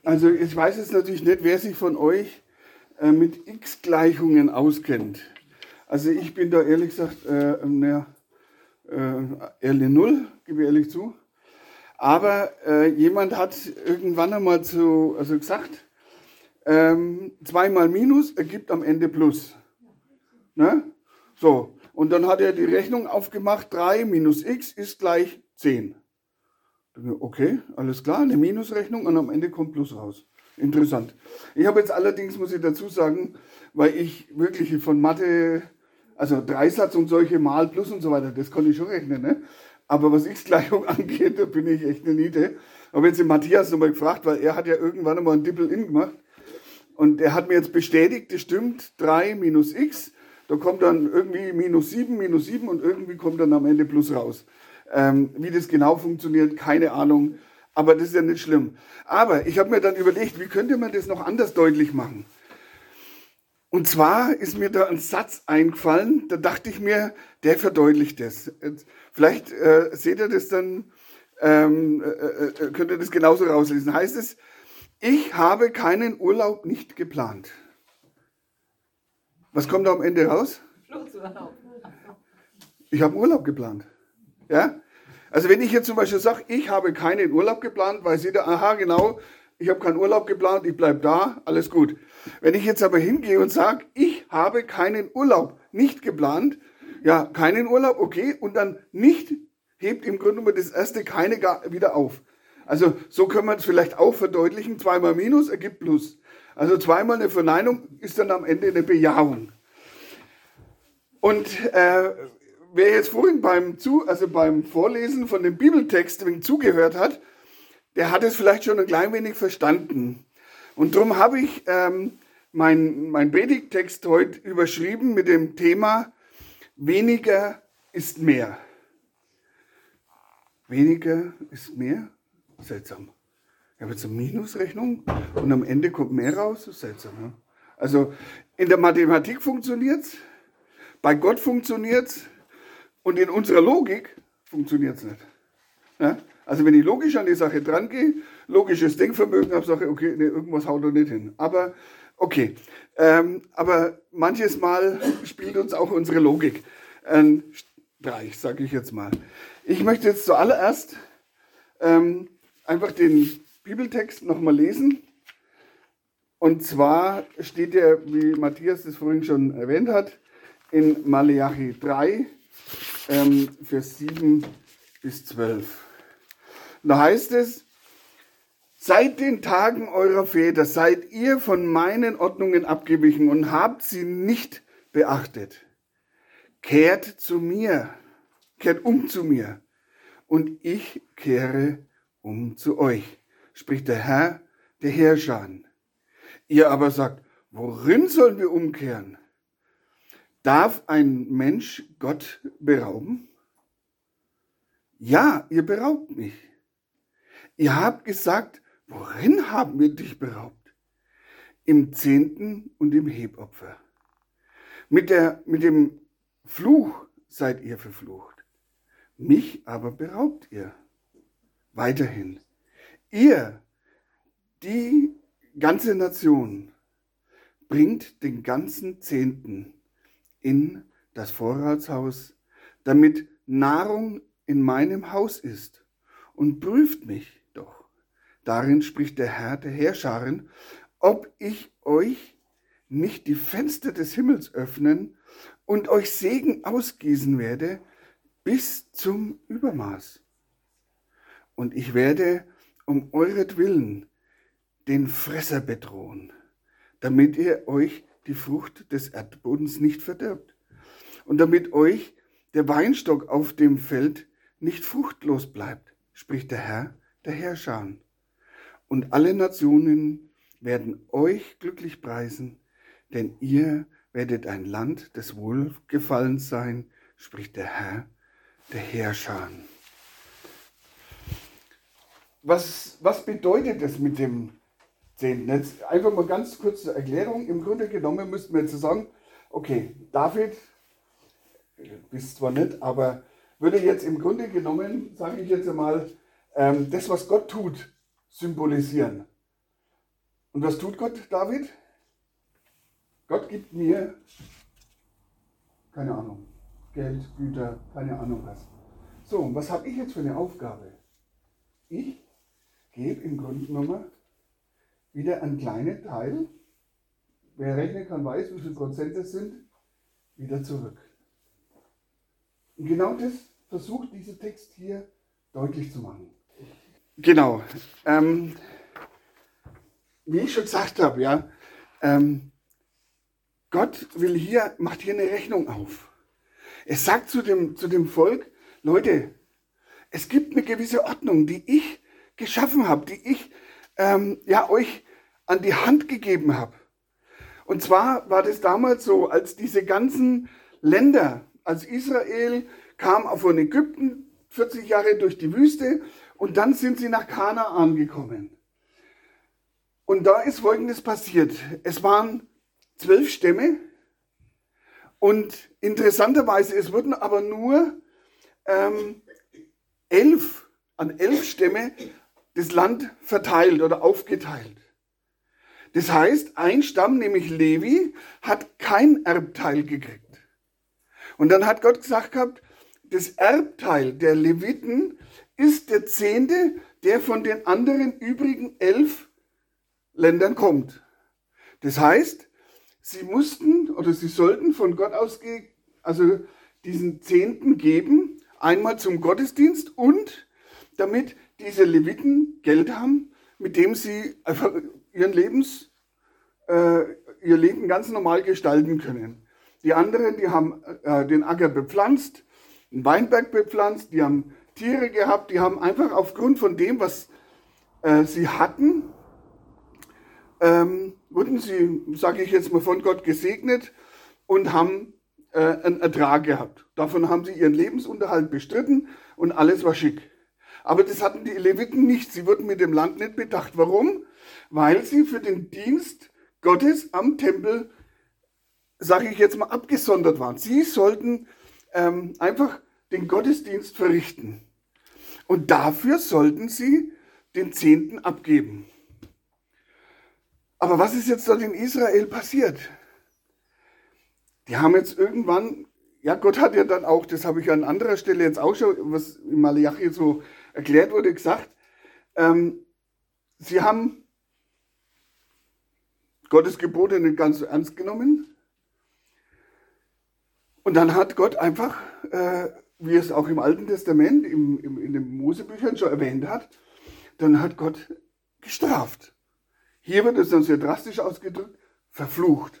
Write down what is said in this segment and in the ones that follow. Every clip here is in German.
Also ich weiß jetzt natürlich nicht, wer sich von euch mit X-Gleichungen auskennt. Also ich bin da ehrlich gesagt ehrlich null, gebe ich ehrlich zu. Aber jemand hat irgendwann einmal gesagt, 2 mal Minus ergibt am Ende Plus. Ne? So, und dann hat er die Rechnung aufgemacht, 3 minus x ist gleich 10. Okay, alles klar, eine Minusrechnung und am Ende kommt Plus raus. Interessant. Ich habe jetzt allerdings, muss ich dazu sagen, weil ich wirklich von Mathe, also Dreisatz und solche Mal, Plus und so weiter, das konnte ich schon rechnen, ne? Aber was X-Gleichung angeht, da bin ich echt eine Niete. Aber jetzt den Matthias nochmal gefragt, weil er hat ja irgendwann einmal ein Dippel-In gemacht. Und er hat mir jetzt bestätigt, das stimmt, 3 minus x, da kommt dann irgendwie minus 7 und irgendwie kommt dann am Ende Plus raus. Wie das genau funktioniert, keine Ahnung, aber das ist ja nicht schlimm. Aber ich habe mir dann überlegt, wie könnte man das noch anders deutlich machen? Und zwar ist mir da ein Satz eingefallen, da dachte ich mir, der verdeutlicht das. Vielleicht seht ihr das dann, könnt ihr das genauso rauslesen. Heißt es, ich habe keinen Urlaub nicht geplant. Was kommt da am Ende raus? Fluchtsurlaub. Ich habe einen Urlaub geplant. Ja? Also wenn ich jetzt zum Beispiel sage, ich habe keinen Urlaub geplant, weiß jeder, aha, genau, ich habe keinen Urlaub geplant, ich bleibe da, alles gut. Wenn ich jetzt aber hingehe und sage, ich habe keinen Urlaub nicht geplant, ja, keinen Urlaub, okay, und dann nicht, hebt im Grunde genommen das erste keine wieder auf. Also so können wir es vielleicht auch verdeutlichen, 2 mal Minus ergibt Plus. Also 2 mal eine Verneinung ist dann am Ende eine Bejahung. Und wer jetzt vorhin beim Vorlesen von dem Bibeltext zugehört hat, der hat es vielleicht schon ein klein wenig verstanden. Und darum habe ich mein Predigttext heute überschrieben mit dem Thema Weniger ist mehr. Weniger ist mehr? Seltsam. Ich habe jetzt eine Minusrechnung und am Ende kommt mehr raus. Das ist seltsam. Ja? Also in der Mathematik funktioniert es, bei Gott funktioniert es und in unserer Logik funktioniert es nicht. Ja? Also wenn ich logisch an die Sache dran gehe, logisches Denkvermögen habe, sage ich, okay, nee, irgendwas haut da nicht hin. Aber okay, aber manches Mal spielt uns auch unsere Logik einen Streich, sage ich jetzt mal. Ich möchte jetzt zuallererst einfach den Bibeltext nochmal lesen. Und zwar steht er, wie Matthias das vorhin schon erwähnt hat, in Maleachi 3, Vers 7 bis 12. Da heißt es, seit den Tagen eurer Väter seid ihr von meinen Ordnungen abgewichen und habt sie nicht beachtet. Kehrt um zu mir, und ich kehre um zu euch, spricht der Herr, der Heerschar. Ihr aber sagt, worin sollen wir umkehren? Darf ein Mensch Gott berauben? Ja, ihr beraubt mich. Ihr habt gesagt, worin haben wir dich beraubt? Im Zehnten und im Hebopfer. Mit dem Fluch seid ihr verflucht. Mich aber beraubt ihr. Weiterhin. Ihr, die ganze Nation, bringt den ganzen Zehnten in das Vorratshaus, damit Nahrung in meinem Haus ist, und prüft mich doch. Darin spricht der Herr der Heerscharen, ob ich euch nicht die Fenster des Himmels öffnen und euch Segen ausgießen werde bis zum Übermaß. Und ich werde um euretwillen den Fresser bedrohen, damit ihr euch die Frucht des Erdbodens nicht verdirbt und damit euch der Weinstock auf dem Feld nicht fruchtlos bleibt, spricht der Herr, der Heerschar. Und alle Nationen werden euch glücklich preisen, denn ihr werdet ein Land des Wohlgefallens sein, spricht der Herr, der Heerschar. Was bedeutet das mit dem Zehnten? Jetzt einfach mal ganz kurze Erklärung. Im Grunde genommen müssten wir jetzt sagen, okay, David, bist zwar nicht, aber würde jetzt im Grunde genommen, sage ich jetzt einmal, das, was Gott tut, symbolisieren. Und was tut Gott, David? Gott gibt mir, keine Ahnung, Geld, Güter, keine Ahnung was. So, und was habe ich jetzt für eine Aufgabe? Ich gebe im Grunde genommen wieder einen kleinen Teil, wer rechnen kann, weiß, wie viel Prozent das sind, wieder zurück. Und genau das versucht dieser Text hier deutlich zu machen. Genau. Wie ich schon gesagt habe, ja, Gott macht hier eine Rechnung auf. Er sagt zu dem Volk, Leute, es gibt eine gewisse Ordnung, die ich geschaffen habe, die ich euch an die Hand gegeben habe. Und zwar war das damals so, als diese ganzen Länder, als Israel kam von Ägypten 40 Jahre durch die Wüste und dann sind sie nach Kanaan gekommen. Und da ist Folgendes passiert. Es waren 12 Stämme und interessanterweise, es wurden aber nur 11 Stämme das Land verteilt oder aufgeteilt. Das heißt, ein Stamm, nämlich Levi, hat kein Erbteil gekriegt. Und dann hat Gott gesagt gehabt, das Erbteil der Leviten ist der 10., der von den anderen übrigen 11 Ländern kommt. Das heißt, sie sollten von Gott aus diesen 10. geben, einmal zum Gottesdienst und damit diese Leviten Geld haben, mit dem sie einfach ihr Leben ganz normal gestalten können. Die anderen, die haben den Acker bepflanzt, einen Weinberg bepflanzt, die haben Tiere gehabt, die haben einfach aufgrund von dem, was sie hatten, wurden sie, sage ich jetzt mal, von Gott gesegnet und haben einen Ertrag gehabt. Davon haben sie ihren Lebensunterhalt bestritten und alles war schick. Aber das hatten die Leviten nicht. Sie wurden mit dem Land nicht bedacht. Warum? Weil sie für den Dienst Gottes am Tempel, sage ich jetzt mal, abgesondert waren. Sie sollten einfach den Gottesdienst verrichten. Und dafür sollten sie den 10. abgeben. Aber was ist jetzt dort in Israel passiert? Die haben jetzt irgendwann, ja, Gott hat ja dann auch, das habe ich an anderer Stelle jetzt auch schon, was in Malachi so erklärt wurde, gesagt, sie haben Gottes Gebote nicht ganz so ernst genommen. Und dann hat Gott einfach, wie es auch im Alten Testament, in den Mosebüchern schon erwähnt hat, dann hat Gott gestraft. Hier wird es dann sehr drastisch ausgedrückt, verflucht.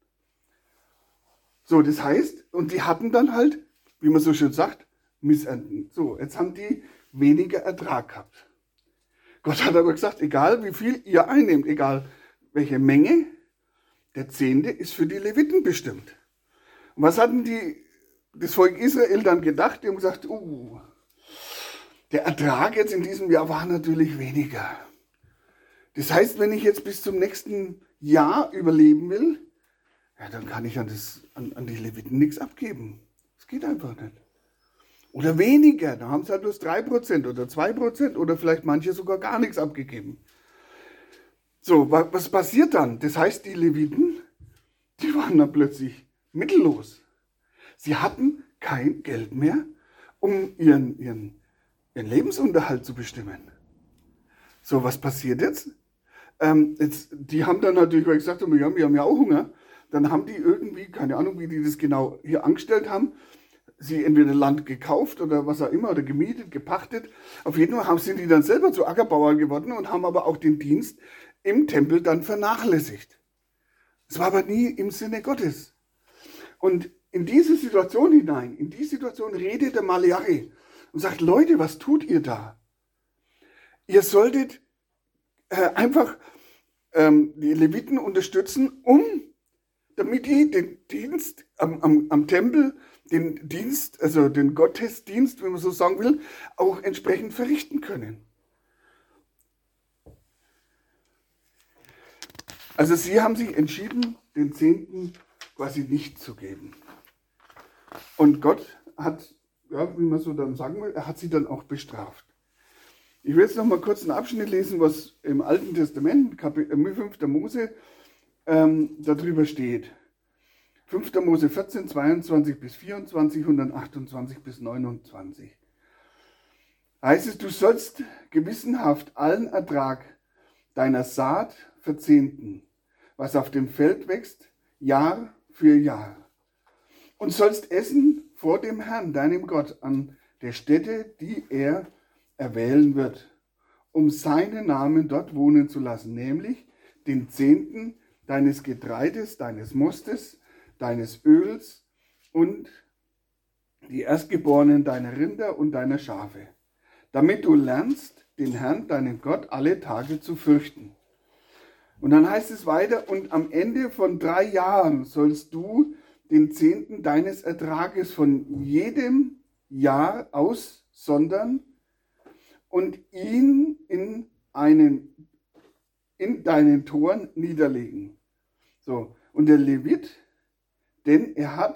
So, das heißt, und die hatten dann halt, wie man so schön sagt, Missernten. So, jetzt haben die weniger Ertrag gehabt. Gott hat aber gesagt, egal wie viel ihr einnehmt, egal welche Menge, der 10. ist für die Leviten bestimmt. Und was hatten das Volk Israel dann gedacht? Die haben gesagt, der Ertrag jetzt in diesem Jahr war natürlich weniger. Das heißt, wenn ich jetzt bis zum nächsten Jahr überleben will, ja, dann kann ich an die Leviten nichts abgeben. Das geht einfach nicht. Oder weniger, da haben sie halt bloß 3% oder 2% oder vielleicht manche sogar gar nichts abgegeben. So, was passiert dann? Das heißt, die Leviten, die waren dann plötzlich mittellos. Sie hatten kein Geld mehr, um ihren Lebensunterhalt zu bestimmen. So, was passiert jetzt? Die haben dann natürlich gesagt, wir haben ja auch Hunger. Dann haben die irgendwie, keine Ahnung, wie die das genau hier angestellt haben, sie entweder Land gekauft oder was auch immer, oder gemietet, gepachtet. Auf jeden Fall sind die dann selber zu Ackerbauern geworden und haben aber auch den Dienst im Tempel dann vernachlässigt. Es war aber nie im Sinne Gottes. Und in diese Situation hinein, in die Situation redet der Malachi und sagt, Leute, was tut ihr da? Ihr solltet einfach die Leviten unterstützen, damit die den Dienst am Tempel, den Dienst, also den Gottesdienst, wenn man so sagen will, auch entsprechend verrichten können. Also sie haben sich entschieden, den 10. quasi nicht zu geben. Und Gott hat, ja, wie man so dann sagen will, er hat sie dann auch bestraft. Ich will jetzt noch mal kurz einen Abschnitt lesen, was im Alten Testament, 5. Mose, darüber steht. 5. Mose 14, 22 bis 24 und dann 28 bis 29. Heißt es, du sollst gewissenhaft allen Ertrag deiner Saat verzehnten, was auf dem Feld wächst, Jahr für Jahr. Und sollst essen vor dem Herrn, deinem Gott, an der Stätte, die er erwählen wird, um seinen Namen dort wohnen zu lassen, nämlich den Zehnten deines Getreides, deines Mostes, deines Öls und die Erstgeborenen deiner Rinder und deiner Schafe, damit du lernst, den Herrn, deinen Gott, alle Tage zu fürchten. Und dann heißt es weiter, und am Ende von 3 Jahren sollst du den Zehnten deines Ertrages von jedem Jahr aussondern und ihn in deinen Toren niederlegen. So, und der Levit, denn er hat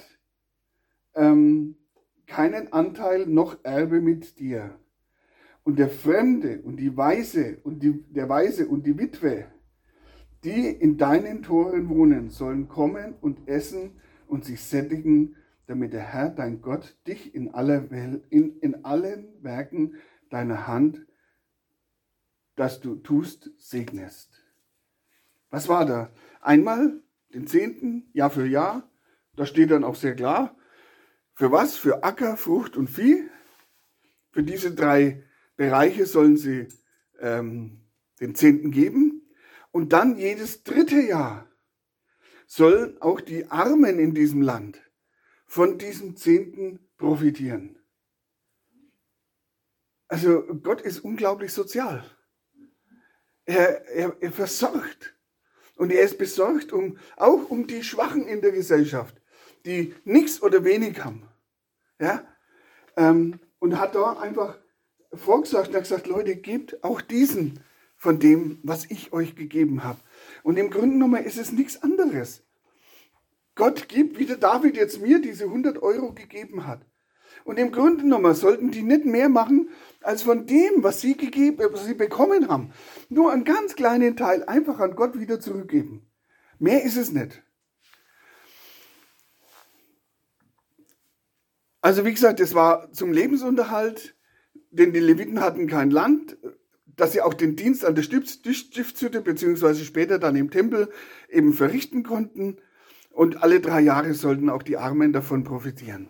keinen Anteil noch Erbe mit dir. Und der Fremde und der Weise und die Witwe, die in deinen Toren wohnen, sollen kommen und essen und sich sättigen, damit der Herr, dein Gott, dich in allen Werken deiner Hand, das du tust, segnest. Was war da? Einmal den Zehnten, Jahr für Jahr. Da steht dann auch sehr klar, für was? Für Acker, Frucht und Vieh. Für diese 3 Bereiche sollen sie den Zehnten geben. Und dann jedes 3. Jahr sollen auch die Armen in diesem Land von diesem Zehnten profitieren. Also Gott ist unglaublich sozial. Er versorgt. Und er ist besorgt auch um die Schwachen in der Gesellschaft, die nichts oder wenig haben. Ja? Und hat da einfach vorgesagt und hat gesagt, Leute, gebt auch diesen von dem, was ich euch gegeben habe. Und im Grunde genommen ist es nichts anderes. Gott gibt, wie der David jetzt mir diese 100 € gegeben hat. Und im Grunde genommen sollten die nicht mehr machen, als von dem, was sie bekommen haben. Nur einen ganz kleinen Teil einfach an Gott wieder zurückgeben. Mehr ist es nicht. Also wie gesagt, das war zum Lebensunterhalt, denn die Leviten hatten kein Land, dass sie auch den Dienst an der Stiftshütte beziehungsweise später dann im Tempel eben verrichten konnten. Und alle 3 Jahre sollten auch die Armen davon profitieren.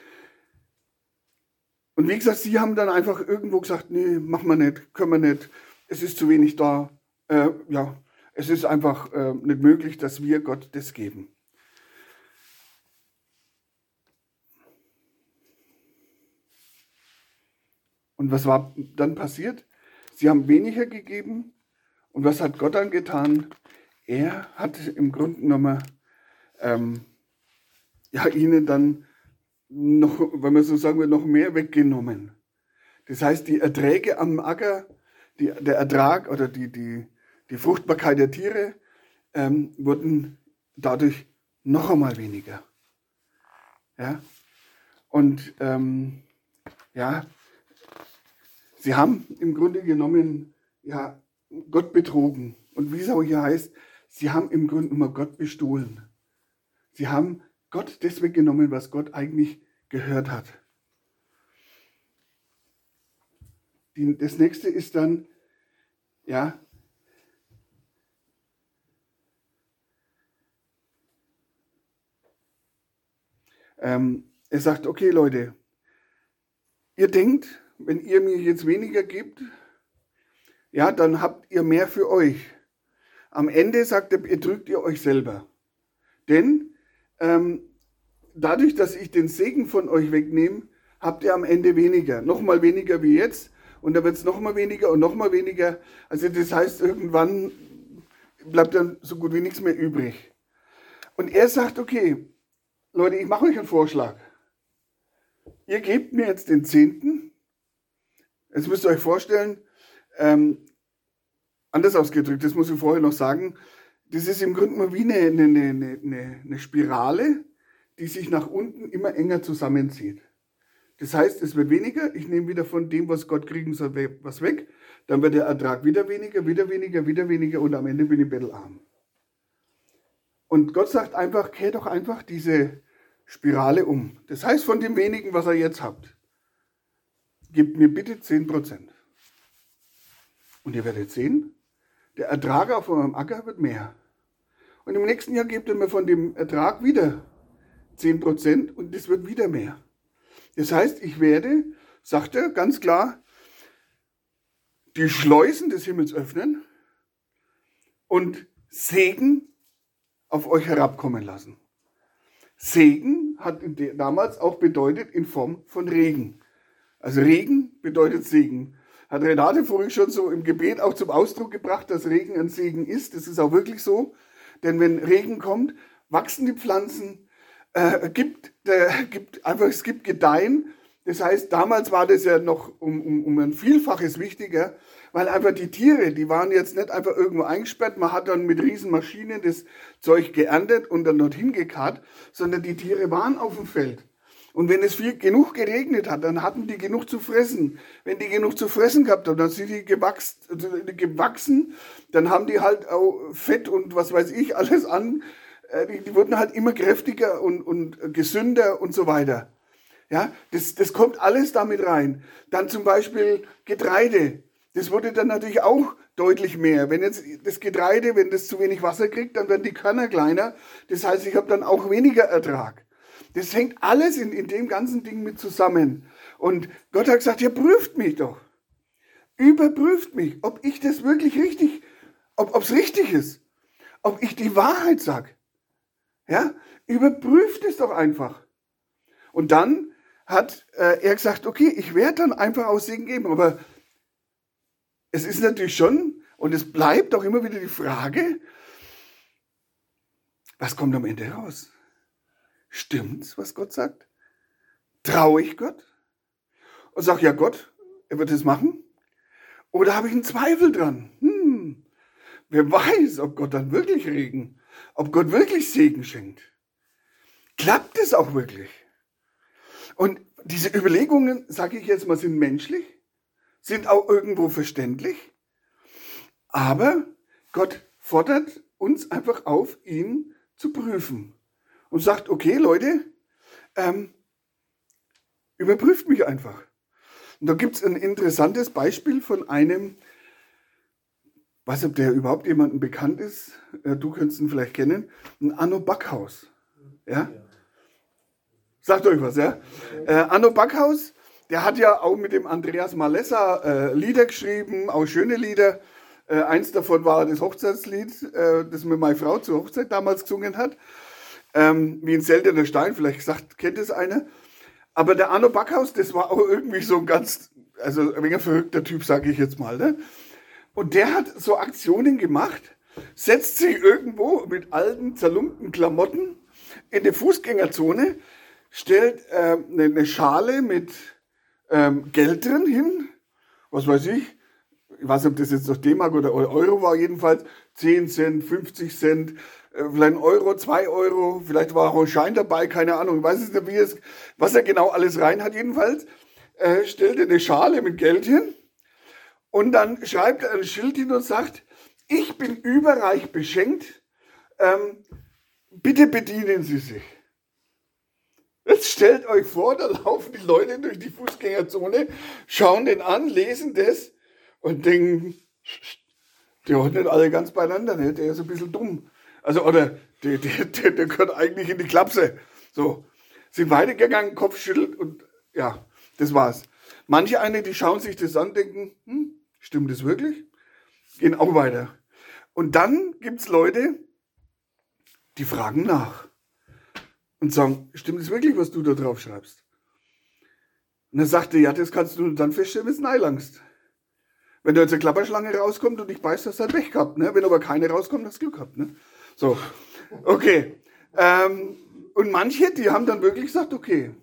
Und wie gesagt, sie haben dann einfach irgendwo gesagt, nee, machen wir nicht, können wir nicht, es ist zu wenig da. Es ist einfach nicht möglich, dass wir Gott das geben. Und was war dann passiert? Sie haben weniger gegeben. Und was hat Gott dann getan? Er hat im Grunde genommen ihnen dann noch, wenn man so sagen will, noch mehr weggenommen. Das heißt, die Erträge am Acker, der Ertrag oder die Fruchtbarkeit der Tiere wurden dadurch noch einmal weniger. Ja? Und sie haben im Grunde genommen Gott betrogen. Und wie es auch hier heißt, sie haben im Grunde genommen Gott bestohlen. Sie haben Gott das weggenommen, was Gott eigentlich gehört hat. Das nächste ist dann, er sagt, okay Leute, ihr denkt, wenn ihr mir jetzt weniger gebt, dann habt ihr mehr für euch. Am Ende sagt er, betrügt ihr euch selber. Denn dadurch, dass ich den Segen von euch wegnehme, habt ihr am Ende weniger. Nochmal weniger wie jetzt. Und da wird es nochmal weniger und nochmal weniger. Also das heißt, irgendwann bleibt dann so gut wie nichts mehr übrig. Und er sagt, okay, Leute, ich mache euch einen Vorschlag. Ihr gebt mir jetzt den Zehnten. Jetzt müsst ihr euch vorstellen, anders ausgedrückt, das muss ich vorher noch sagen, das ist im Grunde mal wie eine Spirale, die sich nach unten immer enger zusammenzieht. Das heißt, es wird weniger, ich nehme wieder von dem, was Gott kriegen soll, was weg, dann wird der Ertrag wieder weniger, wieder weniger, wieder weniger und am Ende bin ich bettelarm. Und Gott sagt einfach, kehrt doch einfach diese Spirale um. Das heißt, von dem wenigen, was ihr jetzt habt, gebt mir bitte 10%. Und ihr werdet sehen, der Ertrag auf eurem Acker wird mehr. Und im nächsten Jahr gebt ihr mir von dem Ertrag wieder 10% und es wird wieder mehr. Das heißt, ich werde, sagt er ganz klar, die Schleusen des Himmels öffnen und Segen auf euch herabkommen lassen. Segen hat damals auch bedeutet in Form von Regen. Also Regen bedeutet Segen. Hat Renate vorhin schon so im Gebet auch zum Ausdruck gebracht, dass Regen ein Segen ist. Das ist auch wirklich so. Denn wenn Regen kommt, wachsen die Pflanzen, es gibt Gedeihen. Das heißt, damals war das ja noch um ein Vielfaches wichtiger, weil einfach die Tiere, die waren jetzt nicht einfach irgendwo eingesperrt, man hat dann mit riesen Maschinen das Zeug geerntet und dann dorthin gekarrt, sondern die Tiere waren auf dem Feld. Und wenn es genug geregnet hat, dann hatten die genug zu fressen. Wenn die genug zu fressen gehabt haben, dann sind die gewachsen, dann haben die halt auch Fett und was weiß ich alles an. Die wurden halt immer kräftiger und gesünder und so weiter. Ja, das kommt alles damit rein. Dann zum Beispiel Getreide. Das wurde dann natürlich auch deutlich mehr. Wenn jetzt das Getreide, wenn das zu wenig Wasser kriegt, dann werden die Körner kleiner. Das heißt, ich habe dann auch weniger Ertrag. Das hängt alles in dem ganzen Ding mit zusammen. Und Gott hat gesagt, ja, prüft mich doch. Überprüft mich, ob ich das wirklich richtig, ob es richtig ist. Ob ich die Wahrheit sage. Ja, überprüft es doch einfach. Und dann hat er gesagt, okay, ich werde dann einfach auch Segen geben. Aber es ist natürlich schon, und es bleibt auch immer wieder die Frage, was kommt am Ende raus? Stimmt's, was Gott sagt? Traue ich Gott? Und sage, ja Gott, er wird es machen? Oder habe ich einen Zweifel dran? Wer weiß, ob Gott dann wirklich Regen, ob Gott wirklich Segen schenkt. Klappt es auch wirklich? Und diese Überlegungen, sage ich jetzt mal, sind menschlich, sind auch irgendwo verständlich, aber Gott fordert uns einfach auf, ihn zu prüfen. Und sagt, okay, Leute, überprüft mich einfach. Und da gibt es ein interessantes Beispiel von einem, weiß nicht, ob der überhaupt jemandem bekannt ist, du könntest ihn vielleicht kennen, ein Anno Backhaus. Ja? Sagt euch was, ja? Anno Backhaus, der hat ja auch mit dem Andreas Malessa Lieder geschrieben, auch schöne Lieder. Eins davon war das Hochzeitslied, das mir meine Frau zur Hochzeit damals gesungen hat. Wie ein seltener Stein, vielleicht kennt es einer. Aber der Anno Backhaus, das war auch irgendwie so ein ein wenig verrückter Typ, sage ich jetzt mal. Ne? Und der hat so Aktionen gemacht, setzt sich irgendwo mit alten, zerlumpten Klamotten in die Fußgängerzone, stellt eine Schale mit Geld drin hin, was weiß ich weiß nicht, ob das jetzt noch D-Mark oder Euro war, jedenfalls 10 Cent, 50 Cent, vielleicht 1 Euro, 2 Euro, vielleicht war auch ein Schein dabei, keine Ahnung, ich weiß nicht, was er genau alles rein hat, jedenfalls stellt er eine Schale mit Geld hin und dann schreibt er ein Schild hin und sagt, ich bin überreich beschenkt, bitte bedienen Sie sich. Jetzt stellt euch vor, da laufen die Leute durch die Fußgängerzone, schauen den an, lesen das und denken, die haben nicht alle ganz beieinander, ne? Der ist ein bisschen dumm. Also, oder der gehört eigentlich in die Klapse. So, sind weitergegangen, Kopfschüttelt und ja, das war's. Manche die schauen sich das an, denken, stimmt das wirklich? Gehen auch weiter. Und dann gibt's Leute, die fragen nach. Und sagen, stimmt es wirklich, was du da drauf schreibst? Und dann sagte er, ja, das kannst du dann feststellen, wenn du neilangst. Wenn da jetzt eine Klapperschlange rauskommt und dich beißt, hast du halt Pech gehabt. Ne? Wenn aber keine rauskommt, hast du Glück gehabt. Ne? So, okay. Und manche, die haben dann wirklich gesagt, okay,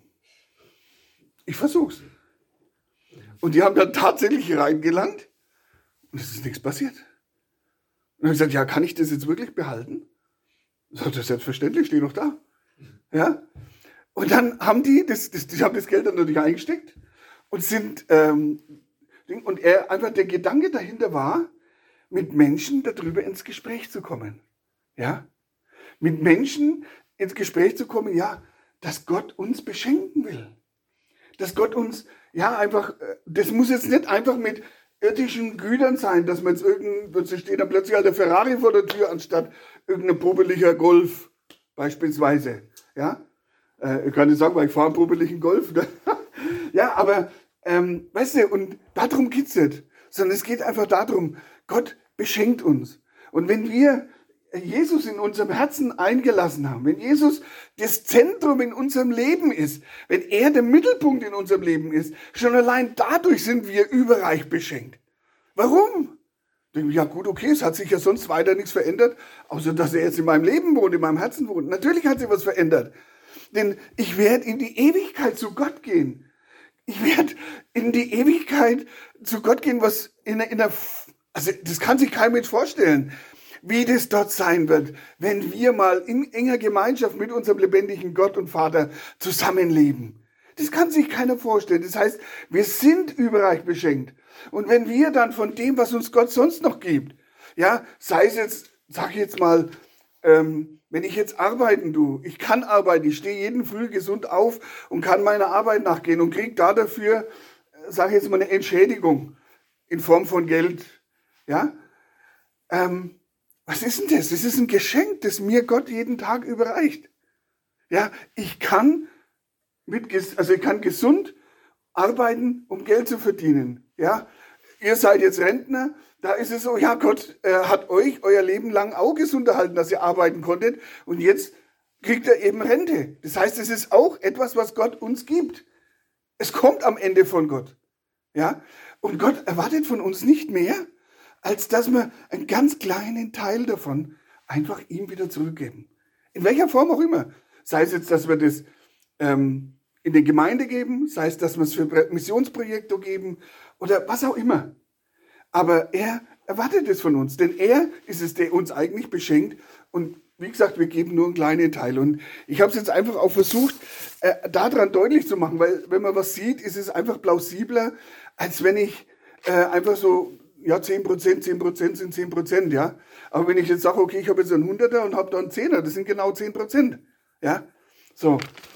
ich versuch's. Und die haben dann tatsächlich reingelangt und es ist nichts passiert. Und dann habe ich gesagt, ja, kann ich das jetzt wirklich behalten? Sagt er, selbstverständlich, steht noch da. Ja? Und dann haben die haben das Geld dann natürlich eingesteckt und und einfach der Gedanke dahinter war, mit Menschen darüber ins Gespräch zu kommen. Ja? Mit Menschen ins Gespräch zu kommen, ja, dass Gott uns beschenken will. Dass Gott uns, ja, einfach, das muss jetzt nicht einfach mit irdischen Gütern sein, dass man jetzt steht dann plötzlich halt der Ferrari vor der Tür, anstatt irgendein popeliger Golf, beispielsweise. Ja? Ich kann nicht sagen, weil ich fahre einen popeligen Golf. Ne? Ja, aber, weißt du, und darum geht's nicht. Sondern es geht einfach darum, Gott beschenkt uns. Und wenn wir Jesus in unserem Herzen eingelassen haben, wenn Jesus das Zentrum in unserem Leben ist, wenn er der Mittelpunkt in unserem Leben ist, schon allein dadurch sind wir überreich beschenkt. Warum? Ja gut, okay, es hat sich ja sonst weiter nichts verändert, außer dass er jetzt in meinem Leben wohnt, in meinem Herzen wohnt. Natürlich hat sich was verändert, denn ich werde in die Ewigkeit zu Gott gehen. Ich werde in die Ewigkeit zu Gott gehen, was also das kann sich kein Mensch vorstellen, wie das dort sein wird, wenn wir mal in enger Gemeinschaft mit unserem lebendigen Gott und Vater zusammenleben. Das kann sich keiner vorstellen. Das heißt, wir sind überreich beschenkt. Und wenn wir dann von dem, was uns Gott sonst noch gibt, ja, sei es jetzt, sag ich jetzt mal, wenn ich jetzt arbeiten tue, ich kann arbeiten, ich stehe jeden Früh gesund auf und kann meiner Arbeit nachgehen und kriege da dafür, sage ich jetzt mal, eine Entschädigung in Form von Geld. Ja, was ist denn das? Das ist ein Geschenk, das mir Gott jeden Tag überreicht. Ja, ich kann gesund arbeiten, um Geld zu verdienen. Ja, ihr seid jetzt Rentner, da ist es so, ja, Gott hat euch euer Leben lang auch gesund erhalten, dass ihr arbeiten konntet und jetzt kriegt ihr eben Rente. Das heißt, es ist auch etwas, was Gott uns gibt. Es kommt am Ende von Gott. Ja, und Gott erwartet von uns nicht mehr, als dass wir einen ganz kleinen Teil davon einfach ihm wieder zurückgeben. In welcher Form auch immer. Sei es jetzt, dass wir das in die Gemeinde geben, sei es, dass wir es für Missionsprojekte geben oder was auch immer. Aber er erwartet es von uns, denn er ist es, der uns eigentlich beschenkt. Und wie gesagt, wir geben nur einen kleinen Teil. Und ich habe es jetzt einfach auch versucht, daran deutlich zu machen, weil wenn man was sieht, ist es einfach plausibler, als wenn ich einfach so, ja, 10% sind 10%, ja. Aber wenn ich jetzt sage, okay, ich habe jetzt einen Hunderter und habe da einen Zehner, das sind genau 10%, ja. So.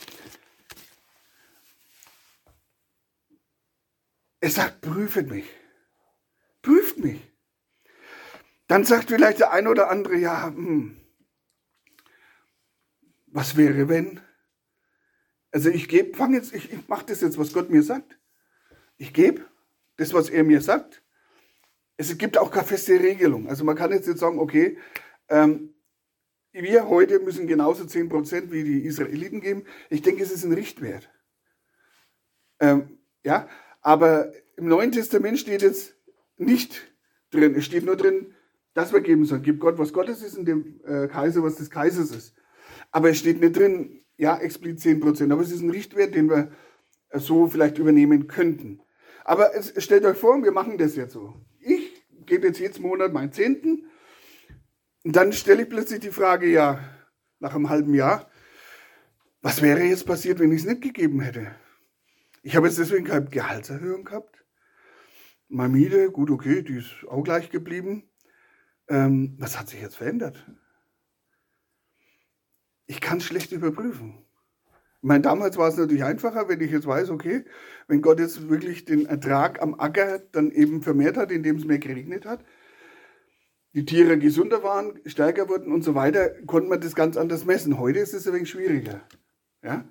Er sagt, prüft mich. Prüft mich. Dann sagt vielleicht der eine oder andere, ja, was wäre, wenn? Also ich mache das jetzt, was Gott mir sagt. Ich gebe das, was er mir sagt. Es gibt auch keine feste Regelung. Also man kann jetzt nicht sagen, okay, wir heute müssen genauso 10% wie die Israeliten geben. Ich denke, es ist ein Richtwert. Ja, aber im Neuen Testament steht jetzt nicht drin. Es steht nur drin, dass wir geben sollen. Gib Gott, was Gottes ist und dem Kaiser, was des Kaisers ist. Aber es steht nicht drin, ja, explizit 10%. Aber es ist ein Richtwert, den wir so vielleicht übernehmen könnten. Aber stellt euch vor, wir machen das jetzt so. Ich gebe jetzt jeden Monat meinen Zehnten. Und dann stelle ich plötzlich die Frage, ja, nach einem halben Jahr, was wäre jetzt passiert, wenn ich es nicht gegeben hätte? Ich habe jetzt deswegen keine Gehaltserhöhung gehabt. Meine Miete, gut, okay, die ist auch gleich geblieben. Was hat sich jetzt verändert? Ich kann es schlecht überprüfen. Ich meine, damals war es natürlich einfacher, wenn ich jetzt weiß, okay, wenn Gott jetzt wirklich den Ertrag am Acker dann eben vermehrt hat, indem es mehr geregnet hat, die Tiere gesünder waren, stärker wurden und so weiter, konnte man das ganz anders messen. Heute ist es ein wenig schwieriger. Ja?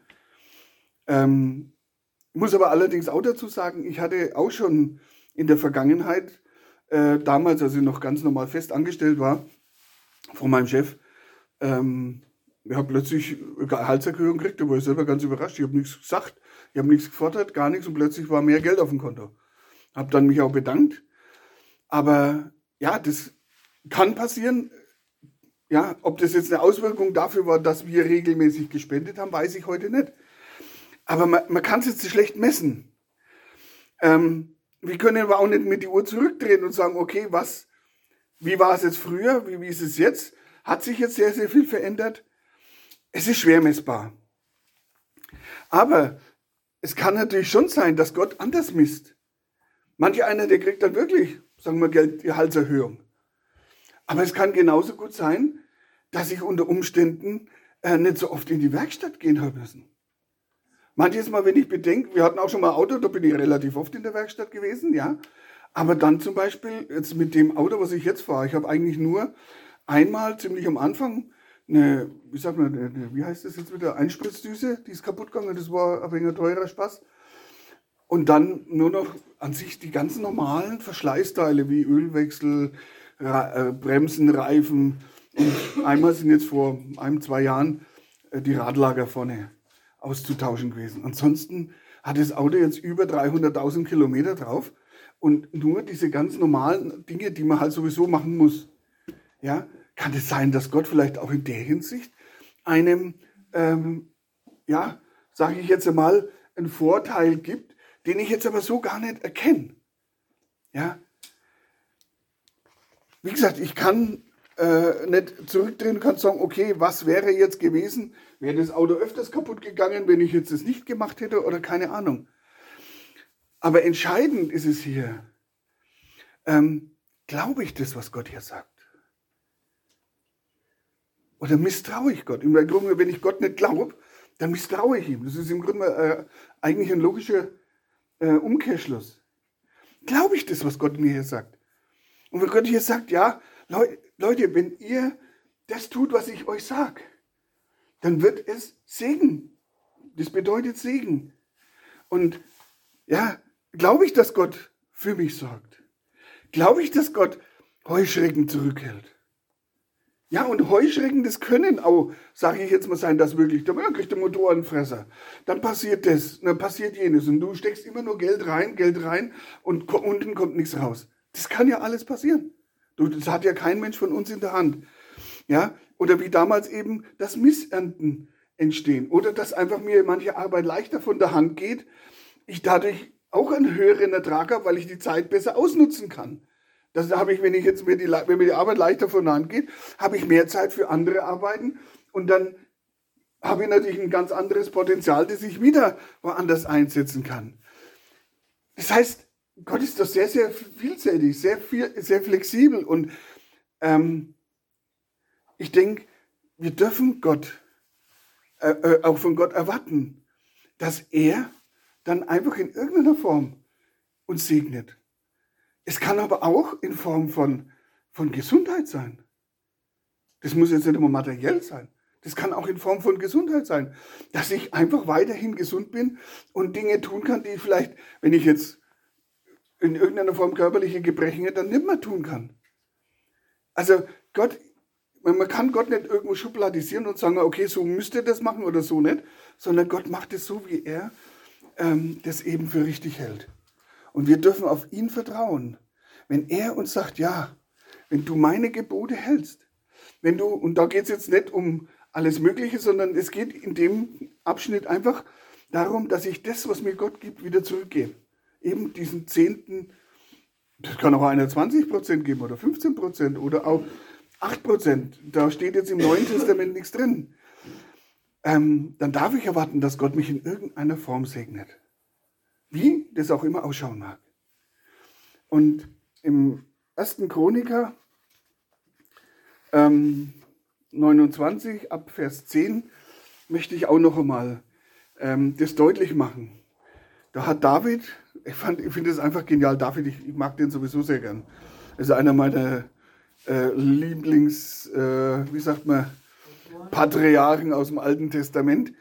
Muss aber allerdings auch dazu sagen, ich hatte auch schon in der Vergangenheit, damals, als ich noch ganz normal fest angestellt war, von meinem Chef, ich habe plötzlich eine Gehaltserhöhung gekriegt, da war ich selber ganz überrascht. Ich habe nichts gesagt, ich habe nichts gefordert, gar nichts und plötzlich war mehr Geld auf dem Konto. Habe dann mich auch bedankt. Aber ja, das kann passieren. Ja, ob das jetzt eine Auswirkung dafür war, dass wir regelmäßig gespendet haben, weiß ich heute nicht. Aber man kann es jetzt schlecht messen. Wir können aber auch nicht mit die Uhr zurückdrehen und sagen, okay, wie war es jetzt früher, wie ist es jetzt? Hat sich jetzt sehr, sehr viel verändert? Es ist schwer messbar. Aber es kann natürlich schon sein, dass Gott anders misst. Manch einer, der kriegt dann wirklich, sagen wir, Gehaltserhöhung. Aber es kann genauso gut sein, dass ich unter Umständen nicht so oft in die Werkstatt gehen habe müssen. Manches Mal, wenn ich bedenke, wir hatten auch schon mal ein Auto, da bin ich relativ oft in der Werkstatt gewesen, ja. Aber dann zum Beispiel jetzt mit dem Auto, was ich jetzt fahre, ich habe eigentlich nur einmal ziemlich am Anfang wie heißt das jetzt wieder, Einspritzdüse, die ist kaputt gegangen, das war ein wenig teurer Spaß. Und dann nur noch an sich die ganzen normalen Verschleißteile wie Ölwechsel, Bremsen, Reifen. Und einmal sind jetzt vor 2 Jahren die Radlager vorne auszutauschen gewesen. Ansonsten hat das Auto jetzt über 300.000 Kilometer drauf und nur diese ganz normalen Dinge, die man halt sowieso machen muss. Ja, kann es sein, dass Gott vielleicht auch in der Hinsicht einem, sage ich jetzt einmal, einen Vorteil gibt, den ich jetzt aber so gar nicht erkenne. Ja, wie gesagt, ich kann nicht zurückdrehen, kann sagen, okay, was wäre jetzt gewesen, wäre das Auto öfters kaputt gegangen, wenn ich jetzt das nicht gemacht hätte oder keine Ahnung. Aber entscheidend ist es hier, glaube ich das, was Gott hier sagt? Oder misstraue ich Gott? Im Grunde, wenn ich Gott nicht glaube, dann misstraue ich ihm. Das ist im Grunde eigentlich ein logischer Umkehrschluss. Glaube ich das, was Gott mir hier sagt? Und wenn Gott hier sagt, ja, Leute, wenn ihr das tut, was ich euch sage, dann wird es Segen. Das bedeutet Segen. Und ja, glaube ich, dass Gott für mich sorgt? Glaube ich, dass Gott Heuschrecken zurückhält? Ja, und Heuschrecken, das können auch, sage ich jetzt mal, sein, dass wirklich, dann kriegt der Motor einen Fresser. Dann passiert das, dann passiert jenes. Und du steckst immer nur Geld rein und unten kommt nichts raus. Das kann ja alles passieren. Das hat ja kein Mensch von uns in der Hand. Ja, oder wie damals eben, dass Missernten entstehen. Oder dass einfach mir manche Arbeit leichter von der Hand geht. Ich dadurch auch einen höheren Ertrag habe, weil ich die Zeit besser ausnutzen kann. Das habe ich, wenn mir die Arbeit leichter von der Hand geht, habe ich mehr Zeit für andere Arbeiten und dann habe ich natürlich ein ganz anderes Potenzial, das ich wieder woanders einsetzen kann. Das heißt, Gott ist doch sehr, sehr vielseitig, sehr flexibel und ich denke, wir dürfen auch von Gott erwarten, dass er dann einfach in irgendeiner Form uns segnet. Es kann aber auch in Form von Gesundheit sein. Das muss jetzt nicht immer materiell sein. Das kann auch in Form von Gesundheit sein. Dass ich einfach weiterhin gesund bin und Dinge tun kann, die ich vielleicht, wenn ich jetzt in irgendeiner Form körperliche Gebrechen hätte, dann nicht mehr tun kann. Also Gott, man kann Gott nicht irgendwo schubladisieren und sagen, okay, so müsst ihr das machen oder so nicht, sondern Gott macht es so, wie er das eben für richtig hält. Und wir dürfen auf ihn vertrauen. Wenn er uns sagt, ja, wenn du meine Gebote hältst, und da geht es jetzt nicht um alles Mögliche, sondern es geht in dem Abschnitt einfach darum, dass ich das, was mir Gott gibt, wieder zurückgebe. Eben diesen 10., das kann auch einer 20% geben oder 15% oder auch 8%. Da steht jetzt im Neuen Testament nichts drin. Dann darf ich erwarten, dass Gott mich in irgendeiner Form segnet. Wie das auch immer ausschauen mag. Und im 1. Chroniker 29 ab Vers 10 möchte ich auch noch einmal das deutlich machen. Da hat David, ich finde es einfach genial, David, ich mag den sowieso sehr gern. Er ist einer meiner Patriarchen aus dem Alten Testament.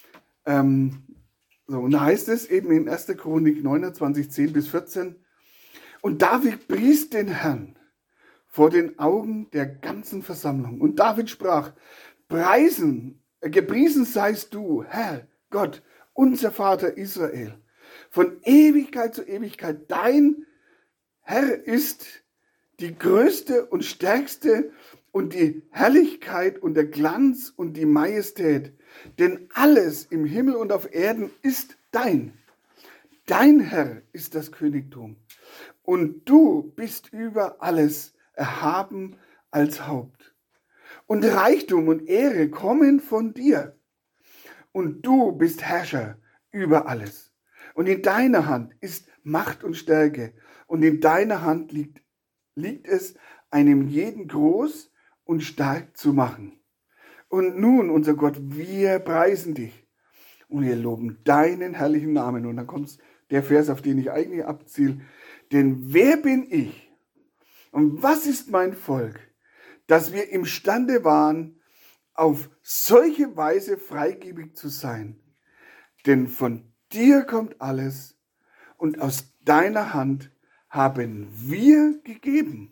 Und da heißt es eben in 1. Chronik 29, 10 bis 14, und David pries den Herrn vor den Augen der ganzen Versammlung. Und David sprach, gepriesen seist du, Herr, Gott, unser Vater Israel, von Ewigkeit zu Ewigkeit. Dein Herr ist die größte und stärkste und die Herrlichkeit und der Glanz und die Majestät. Denn alles im Himmel und auf Erden ist dein. Dein Herr ist das Königtum. Und du bist über alles erhaben als Haupt. Und Reichtum und Ehre kommen von dir. und du bist Herrscher über alles. Und in deiner Hand ist Macht und Stärke und in deiner Hand liegt es, einem jeden groß und stark zu machen. Und nun, unser Gott, wir preisen dich und wir loben deinen herrlichen Namen. Und dann kommt der Vers, auf den ich eigentlich abziele. Denn wer bin ich und was ist mein Volk, dass wir imstande waren, auf solche Weise freigebig zu sein? Denn von dir kommt alles und aus deiner Hand haben wir gegeben.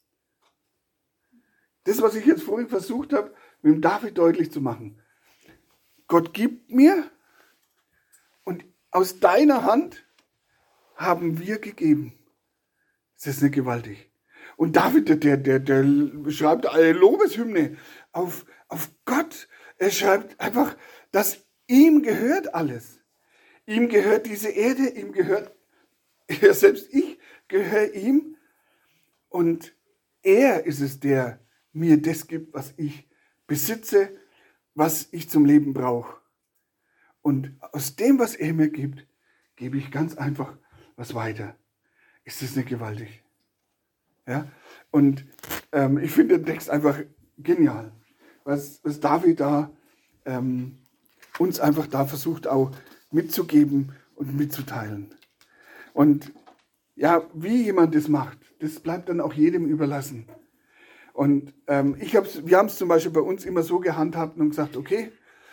Das, was ich jetzt vorhin versucht habe, mit dem David deutlich zu machen. Gott gibt mir und aus deiner Hand haben wir gegeben. Das ist nicht gewaltig. Und David, der schreibt eine Lobeshymne auf Gott. Er schreibt einfach, dass ihm gehört alles. Ihm gehört diese Erde, ihm gehört, selbst ich gehöre ihm. Und er ist es, der mir das gibt, was ich besitze, was ich zum Leben brauche. Und aus dem, was er mir gibt, gebe ich ganz einfach was weiter. Ist das nicht gewaltig? Ja? Und ich finde den Text einfach genial, was David da uns einfach da versucht auch mitzugeben und mitzuteilen. Und ja, wie jemand das macht, das bleibt dann auch jedem überlassen. Und wir haben es zum Beispiel bei uns immer so gehandhabt und gesagt, okay,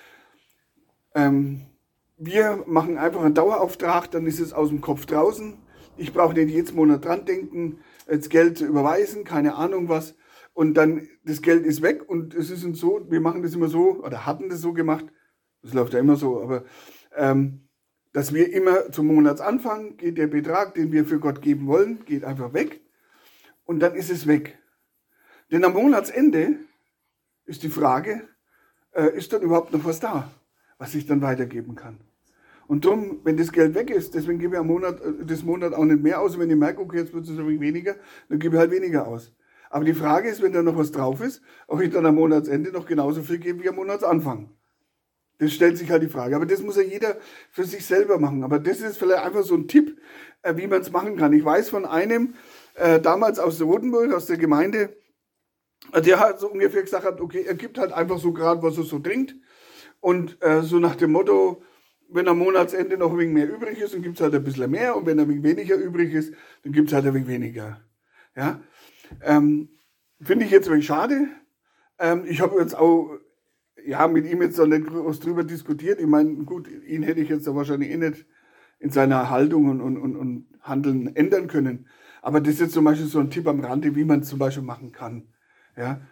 wir machen einfach einen Dauerauftrag, dann ist es aus dem Kopf draußen. Ich brauche nicht jeden Monat dran denken, das Geld zu überweisen, keine Ahnung was. Und dann das Geld ist weg und es ist so, wir machen das immer so oder hatten das so gemacht, das läuft ja immer so, aber dass wir immer zum Monatsanfang geht der Betrag, den wir für Gott geben wollen, geht einfach weg und dann ist es weg. Denn am Monatsende ist die Frage, ist dann überhaupt noch was da, was ich dann weitergeben kann? Und darum, wenn das Geld weg ist, deswegen gebe ich das Monat auch nicht mehr aus. Und wenn ich merke, okay, jetzt wird es ein wenig weniger, dann gebe ich halt weniger aus. Aber die Frage ist, wenn da noch was drauf ist, ob ich dann am Monatsende noch genauso viel gebe wie am Monatsanfang. Das stellt sich halt die Frage. Aber das muss ja jeder für sich selber machen. Aber das ist vielleicht einfach so ein Tipp, wie man es machen kann. Ich weiß von einem, damals aus Rotenburg, aus der Gemeinde, der hat so ungefähr gesagt, okay, er gibt halt einfach so gerade, was er so trinkt. Und so nach dem Motto, wenn am Monatsende noch ein wenig mehr übrig ist, dann gibt es halt ein bisschen mehr. Und wenn ein wenig weniger übrig ist, dann gibt es halt ein wenig weniger. Ja? Finde ich jetzt ein wenig schade. Ich habe jetzt auch mit ihm jetzt noch nicht groß drüber diskutiert. Ich meine, gut, ihn hätte ich jetzt wahrscheinlich nicht in seiner Haltung und Handeln ändern können. Aber das ist jetzt zum Beispiel so ein Tipp am Rande, wie man es zum Beispiel machen kann. Ja,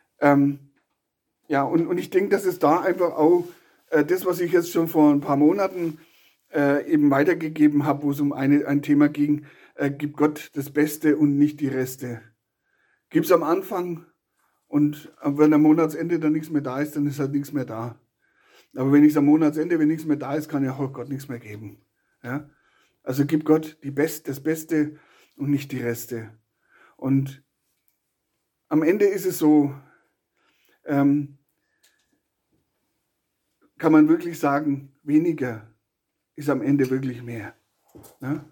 und ich denke, dass es da einfach auch das, was ich jetzt schon vor ein paar Monaten eben weitergegeben habe, wo es um ein Thema ging, gib Gott das Beste und nicht die Reste. Gib es am Anfang und wenn am Monatsende dann nichts mehr da ist, dann ist halt nichts mehr da. Aber wenn am Monatsende, wenn nichts mehr da ist, kann ja auch Gott nichts mehr geben. Ja? Also gib Gott das Beste und nicht die Reste. Und am Ende ist es so, kann man wirklich sagen, weniger ist am Ende wirklich mehr. Ja?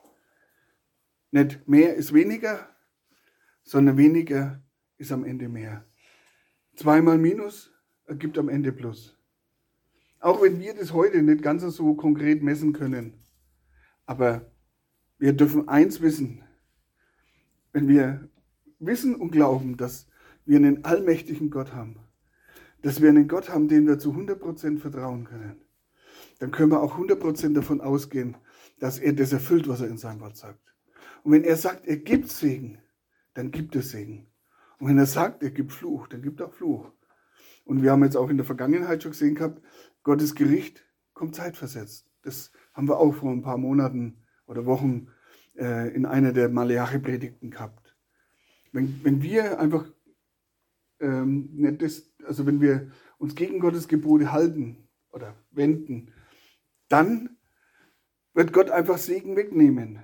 Nicht mehr ist weniger, sondern weniger ist am Ende mehr. 2 mal Minus ergibt am Ende Plus. Auch wenn wir das heute nicht ganz so konkret messen können. Aber wir dürfen eins wissen. Wenn wir wissen und glauben, dass wir einen allmächtigen Gott haben, dass wir einen Gott haben, dem wir zu 100% vertrauen können, dann können wir auch 100% davon ausgehen, dass er das erfüllt, was er in seinem Wort sagt. Und wenn er sagt, er gibt Segen, dann gibt es Segen. Und wenn er sagt, er gibt Fluch, dann gibt er auch Fluch. Und wir haben jetzt auch in der Vergangenheit schon gesehen gehabt, Gottes Gericht kommt zeitversetzt. Das haben wir auch vor ein paar Monaten oder Wochen in einer der Maleachi-Predigten gehabt. Wenn wir einfach wenn wir uns gegen Gottes Gebote halten oder wenden, dann wird Gott einfach Segen wegnehmen.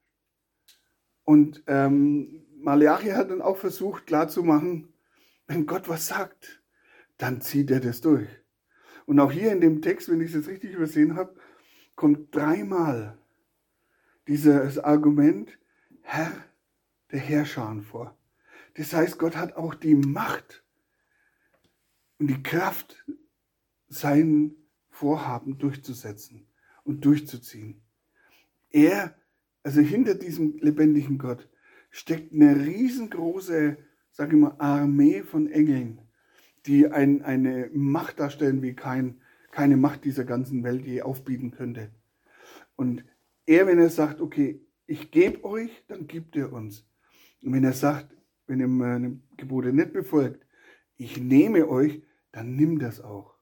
Und Maleachi hat dann auch versucht klarzumachen, wenn Gott was sagt, dann zieht er das durch. Und auch hier in dem Text, wenn ich es jetzt richtig übersehen habe, kommt dreimal dieses Argument Herr der Heerscharen vor. Das heißt, Gott hat auch die Macht und die Kraft, sein Vorhaben durchzusetzen und durchzuziehen. Also hinter diesem lebendigen Gott, steckt eine riesengroße, sage ich mal, Armee von Engeln, die eine Macht darstellen, wie keine Macht dieser ganzen Welt je aufbieten könnte. Und wenn er sagt, okay, ich gebe euch, dann gibt er uns. Und wenn er sagt, wenn ihr meine Gebote nicht befolgt, ich nehme euch, dann nimmt das auch.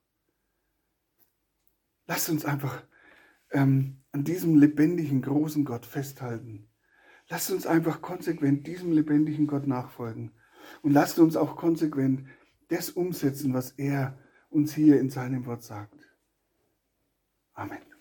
Lasst uns einfach an diesem lebendigen, großen Gott festhalten. Lasst uns einfach konsequent diesem lebendigen Gott nachfolgen. Und lasst uns auch konsequent das umsetzen, was er uns hier in seinem Wort sagt. Amen.